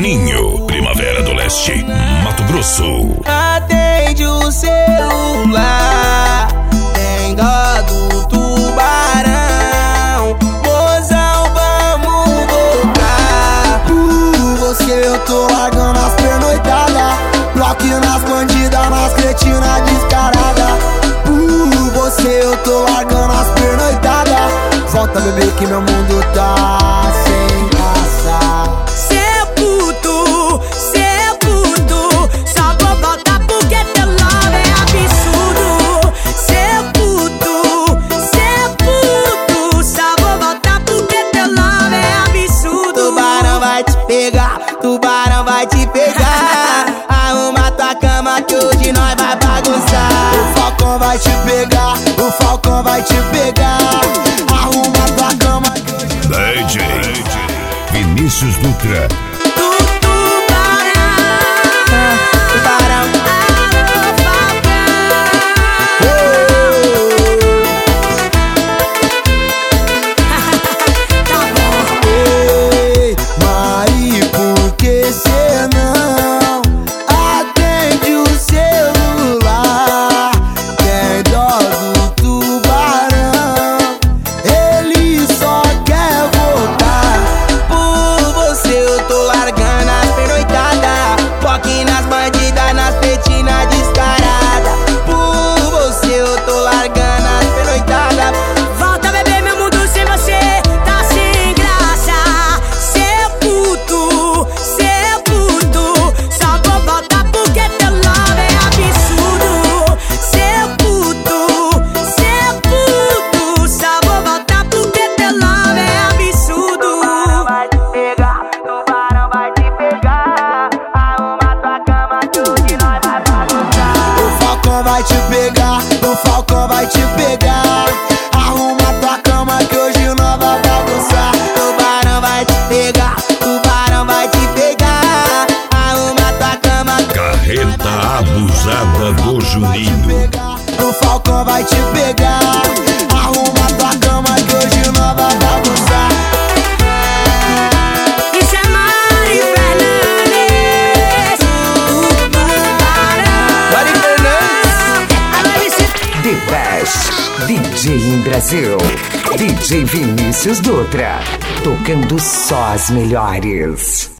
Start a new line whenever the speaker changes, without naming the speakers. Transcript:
Ninho, Primavera do Leste, Mato Grosso.
Atende o celular, tem dó do tubarão. Mozão, vamos voltar.
Por você eu tô largando as pernoitadas, bloco nas bandidas, nas cretinas descarada. Por você eu tô largando as pernoitadas. Volta, bebê, que meu mundo tá sem graça.
Cê é puto, só vou voltar porque teu love é absurdo. Cê é puto, só vou voltar porque teu love é absurdo. Tubarão vai te pegar, tubarão vai te pegar. Arruma tua cama que hoje nós vai bagunçar.
O falcão vai te pegar, o falcão vai te pegar. Arruma tua cama que hoje
DJ Vinícius Dutra.
vai te pegar, o falcão vai te pegar. Arruma tua cama que hoje nós vai bagunçar.
Tubarão vai te pegar, tubarão vai te pegar. Arruma tua cama.
Carreta abusada do Juninho.
O falcão vai te pegar. Arruma tua cama que hoje nós vai bagunçar.
Isso é Mari Fernandes. Mari Fernandes.
The Best DJ em Brasil. DJ Vinícius Dutra. Tocando só as melhores.